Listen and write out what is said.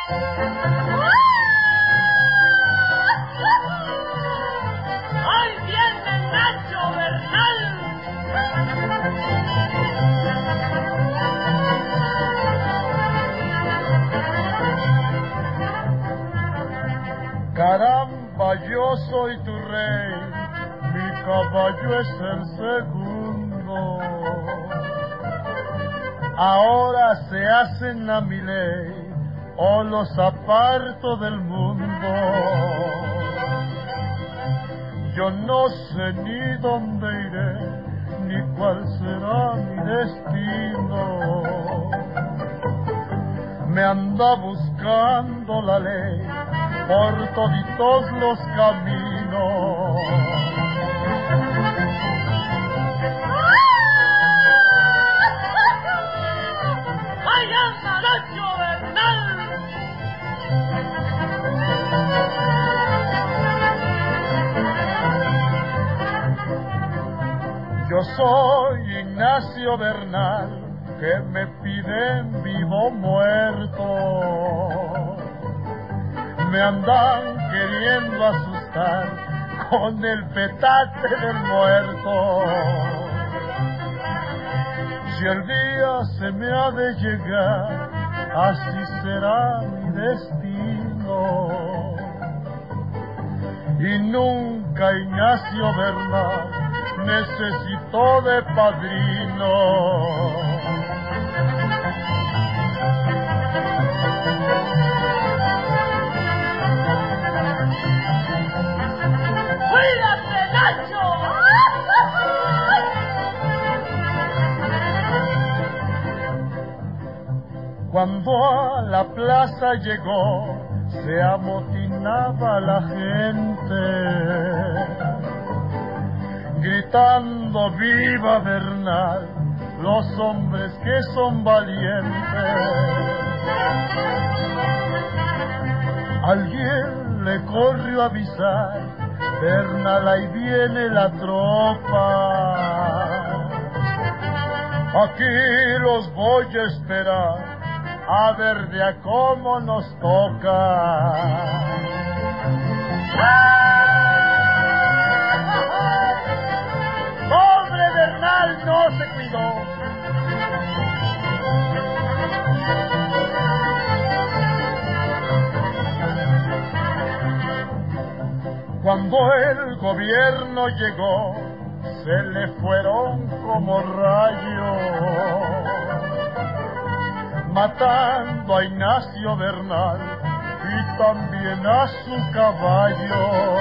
¡Ahí viene Nacho Bernal! Caramba, yo soy tu rey, mi caballo es el segundo. Ahora se hacen a mi ley, o los aparto del mundo. Yo no sé ni dónde iré, ni cuál será mi destino. Me anda buscando la ley por toditos los caminos. ¡Ahí anda Nacho Bernal! Yo soy Ignacio Bernal, que me piden vivo o muerto. Me andan queriendo asustar con el petate del muerto. Si el día se me ha de llegar, así será mi destino. Y nunca Ignacio Bernal necesitó de padrino. ¡Cuídate, Nacho! Cuando a la plaza llegó, se amotinaba la gente, gritando viva Bernal, los hombres que son valientes. Alguien le corrió a avisar, Bernal, ahí viene la tropa. Aquí los voy a esperar, a ver de a cómo nos toca. ¡Pobre Bernal, no se cuidó! Cuando el gobierno llegó, se le fueron como rayos, matando a Ignacio Bernal y también a su caballo.